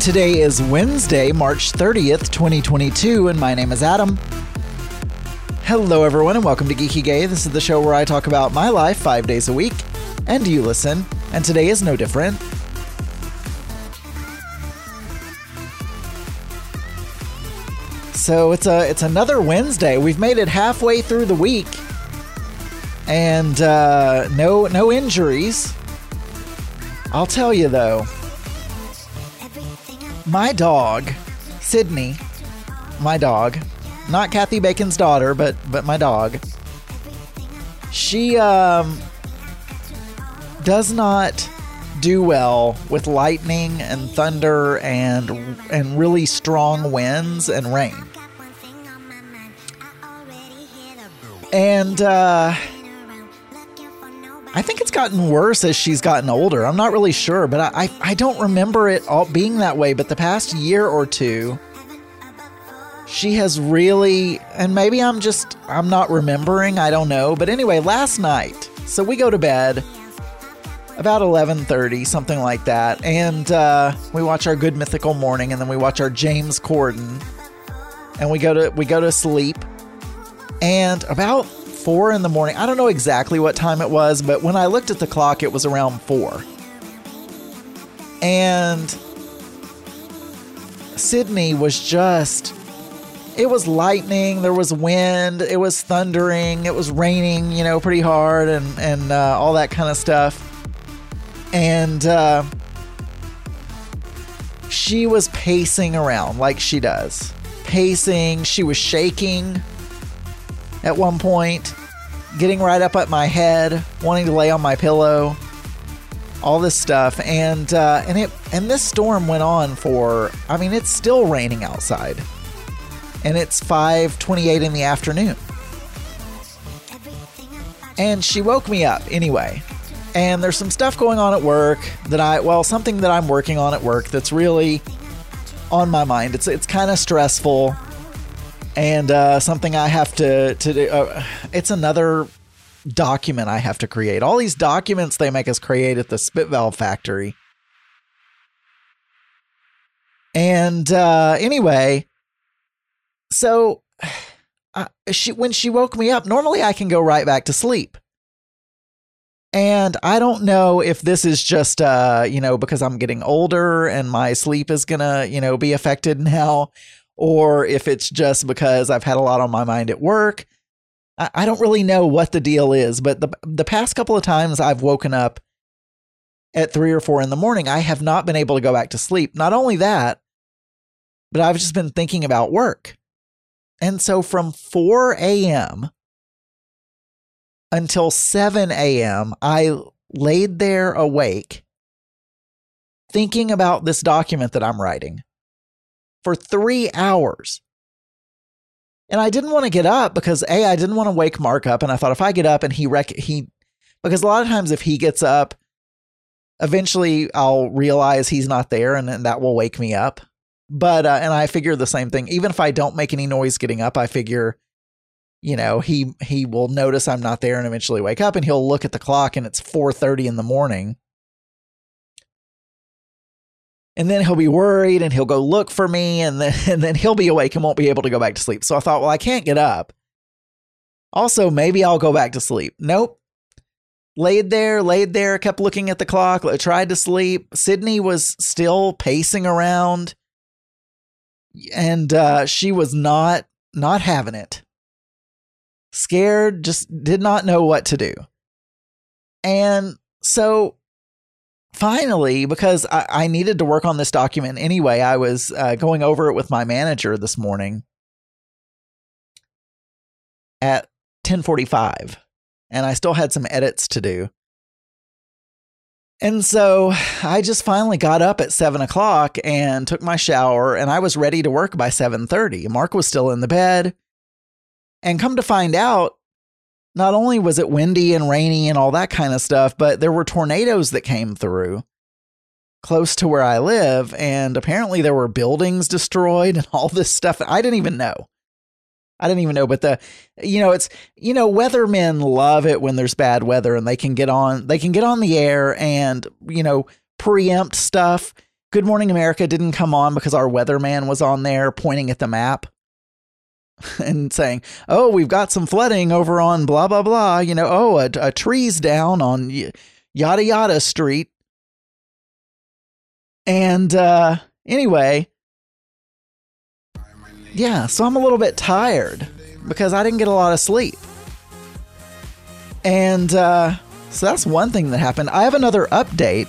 Today is Wednesday, March 30th, 2022, and my name is Adam. Hello, everyone, and welcome to Geeky Gay. This is the show where I talk about my life 5 days a week, and you listen, and today is no different. So it's another Wednesday. We've made it halfway through the week, and no injuries. I'll tell you though, my dog, Sydney, my dog, not Kathy Bacon's daughter, but my dog, she does not do well with lightning and thunder and really strong winds and rain. And I think it's gotten worse as she's gotten older. I'm not really sure, but I don't remember it all being that way. But the past year or two, she has really, and maybe I'm not remembering, I don't know. But anyway, last night, so we go to bed about 11:30, something like that. And we watch our Good Mythical Morning, and then we watch our James Corden, and we go to sleep. And about 4 in the morning, I don't know exactly what time it was, but when I looked at the clock, it was around 4. And Sydney was it was lightning, there was wind, it was thundering, it was raining, pretty hard and all that kind of stuff. And she was pacing around like she does. Pacing, she was shaking at one point, getting right up at my head, wanting to lay on my pillow, all this stuff. And this storm went on it's still raining outside. And it's 5:28 in the afternoon. And she woke me up anyway. And there's some stuff going on at work something that I'm working on at work that's really on my mind. It's kind of stressful. And something I have to do. It's another document I have to create. All these documents they make us create at the Spit Valve factory. And anyway, so when she woke me up, normally I can go right back to sleep. And I don't know if this is just, because I'm getting older and my sleep is going to, be affected now, or if it's just because I've had a lot on my mind at work. I don't really know what the deal is, but the past couple of times I've woken up at 3 or 4 in the morning, I have not been able to go back to sleep. Not only that, but I've just been thinking about work. And so from 4 a.m. until 7 a.m., I laid there awake thinking about this document that I'm writing for 3 hours. And I didn't want to get up because I didn't want to wake Mark up. And I thought if I get up and because a lot of times if he gets up, eventually I'll realize he's not there and that will wake me up. But, and I figure the same thing. Even if I don't make any noise getting up, I figure, he will notice I'm not there and eventually wake up, and he'll look at the clock and it's 4:30 in the morning. And then he'll be worried and he'll go look for me, and then he'll be awake and won't be able to go back to sleep. So I thought, well, I can't get up. Also, maybe I'll go back to sleep. Nope. Laid there, kept looking at the clock, tried to sleep. Sydney was still pacing around, and she was not having it. Scared, just did not know what to do. And so finally, because I needed to work on this document anyway, I was going over it with my manager this morning at 10:45, and I still had some edits to do. And so I just finally got up at 7 o'clock and took my shower, and I was ready to work by 7:30. Mark was still in the bed. And come to find out, not only was it windy and rainy and all that kind of stuff, but there were tornadoes that came through close to where I live. And apparently there were buildings destroyed and all this stuff. I didn't even know. But weathermen love it when there's bad weather and they can get on the air and, preempt stuff. Good Morning America didn't come on because our weatherman was on there pointing at the map and saying, oh, we've got some flooding over on blah, blah, blah. You know, oh, a tree's down on yada, yada street. And anyway, yeah, so I'm a little bit tired because I didn't get a lot of sleep. And so that's one thing that happened. I have another update.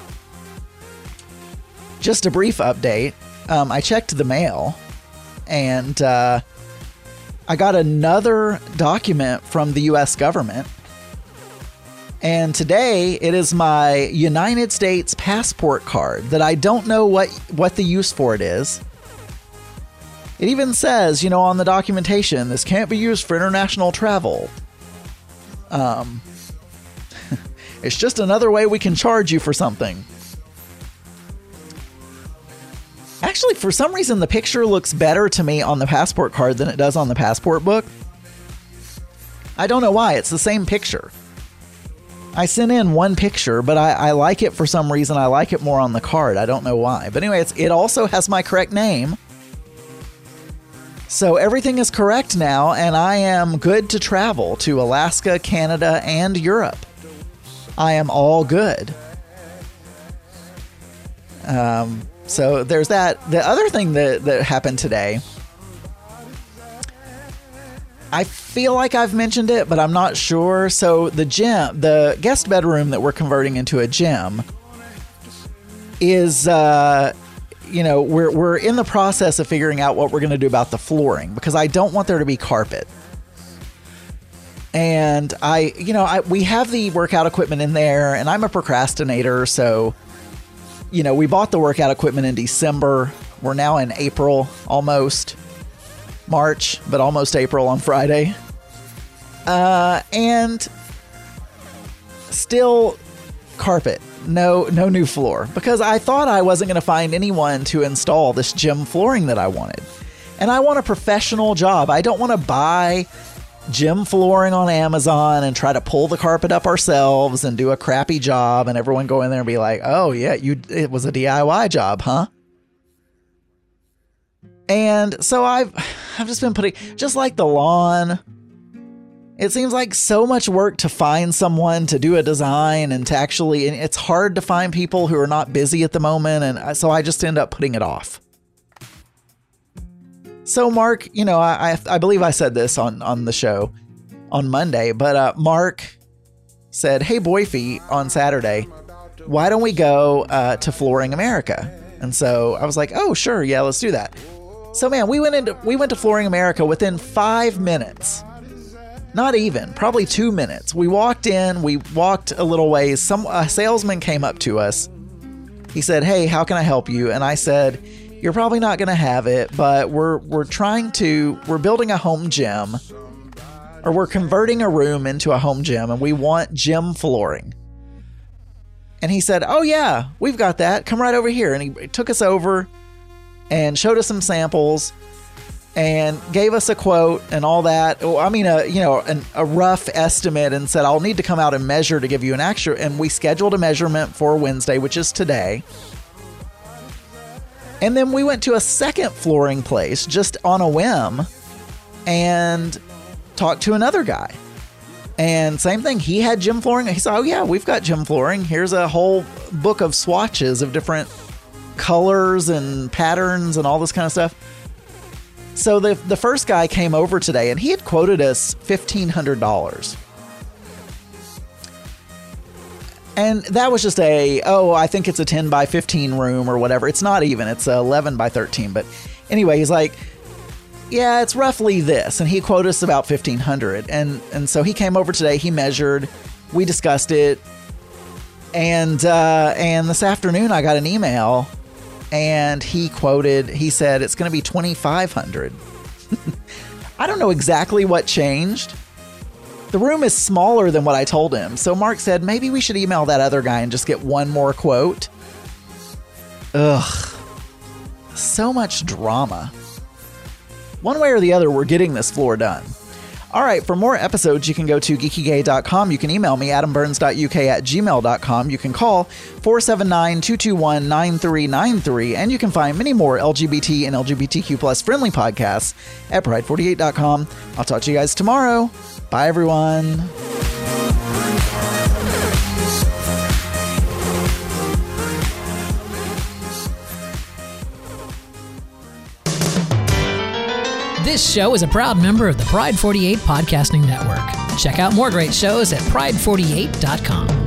Just a brief update. I checked the mail and I got another document from the US government. And today it is my United States passport card that I don't know what the use for it is. It even says, you know, on the documentation, this can't be used for international travel. It's just another way we can charge you for something. Actually, for some reason, the picture looks better to me on the passport card than it does on the passport book. I don't know why. It's the same picture. I sent in one picture, but I like it for some reason. I like it more on the card. I don't know why. But anyway, it also has my correct name. So everything is correct now, and I am good to travel to Alaska, Canada, and Europe. I am all good. So there's that. The other thing that happened today, I feel like I've mentioned it, but I'm not sure. So the gym, the guest bedroom that we're converting into a gym is, you know, we're in the process of figuring out what we're going to do about the flooring because I don't want there to be carpet. And we have the workout equipment in there, and I'm a procrastinator, so, you know, we bought the workout equipment in December. We're now in April, almost March, but almost April on Friday. And still carpet. No new floor, because I thought I wasn't going to find anyone to install this gym flooring that I wanted. And I want a professional job. I don't want to buy gym flooring on Amazon and try to pull the carpet up ourselves and do a crappy job and everyone go in there and be like, oh yeah, it was a DIY job, huh? And so I've just been putting, just like the lawn, it seems like so much work to find someone to do a design and to actually, and it's hard to find people who are not busy at the moment. And so I just end up putting it off. So Mark, you know, I believe I said this on the show on Monday, but Mark said, hey, Boyfie, on Saturday, why don't we go to Flooring America? And so I was like, oh, sure. Yeah, let's do that. So, man, we went to Flooring America within 5 minutes. Not even, probably 2 minutes. We walked in, we walked a little ways. A salesman came up to us. He said, hey, how can I help you? And I said, you're probably not going to have it, but we're building a home gym, or we're converting a room into a home gym, and we want gym flooring. And he said, oh yeah, we've got that. Come right over here. And he took us over and showed us some samples and gave us a quote and all that. I mean, a rough estimate, and said, I'll need to come out and measure to give you an actual. And we scheduled a measurement for Wednesday, which is today. And then we went to a second flooring place just on a whim and talked to another guy. And same thing, he had gym flooring. He said, oh yeah, we've got gym flooring. Here's a whole book of swatches of different colors and patterns and all this kind of stuff. So the first guy came over today and he had quoted us $1,500. And that was just I think it's a 10 by 15 room or whatever. It's not even, it's 11 by 13. But anyway, he's like, yeah, it's roughly this. And he quoted us about $1,500. And so he came over today, he measured, we discussed it. And this afternoon I got an email and he said it's going to be $2,500. I don't know exactly what changed. The room is smaller than what I told him. So Mark said, maybe we should email that other guy and just get one more quote. Ugh. So much drama. One way or the other, we're getting this floor done. All right, for more episodes, you can go to geekygay.com. You can email me, adamburns.uk@gmail.com. You can call 479-221-9393, and you can find many more LGBT and LGBTQ plus friendly podcasts at pride48.com. I'll talk to you guys tomorrow. Bye, everyone. This show is a proud member of the Pride 48 Podcasting Network. Check out more great shows at pride48.com.